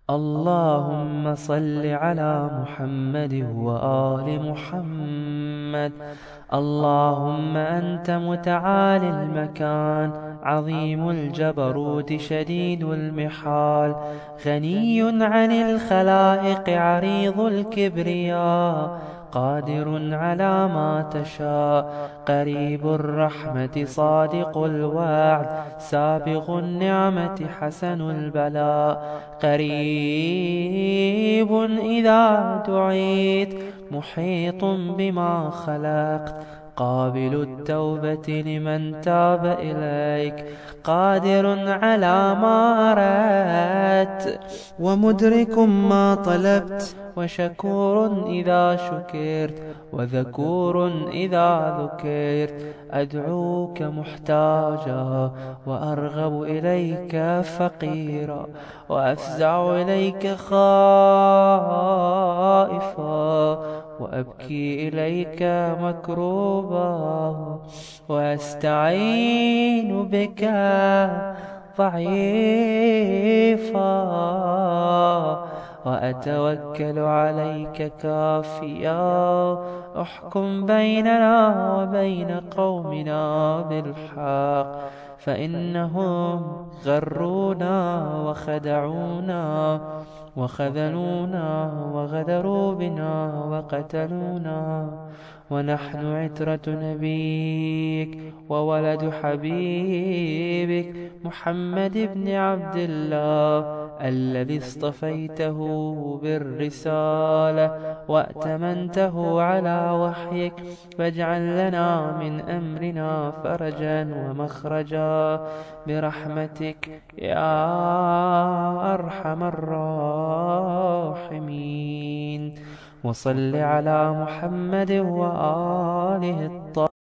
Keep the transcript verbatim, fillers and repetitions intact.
اللهم صل على محمد وآل محمد. اللهم أنت متعالي المكان، عظيم الجبروت، شديد المحال، غني عن الخلائق، عريض الكبرياء، قادر على ما تشاء، قريب الرحمة، صادق الوعد، سابغ النعمة، حسن البلاء، قريب إذا دعيت، محيط بما خلقت، قابل التوبة لمن تاب إليك، قادر على ما أردت، ومدرك ما طلبت، وشكور إذا شكرت، وذكور إذا ذكرت. أدعوك محتاجا، وأرغب إليك فقيرا، وأفزع إليك خائفا، وأبكي إليك مكروبا، وأستعين بك ضعيفا، وأتوكل عليك كافيا. احكم بيننا وبين قومنا بالحق، فإنهم غرونا وخدعونا وخذلونا وغدروا بنا وقتلونا، ونحن عترة نبيك وولد حبيبك محمد بن عبد الله، الذي اصطفيته بالرسالة وأتمنته على وحيك، فاجعل لنا من أمرنا فرجا ومخرجا برحمتك يا أرحم الراحمين. وصل على محمد وآله الطاهرين.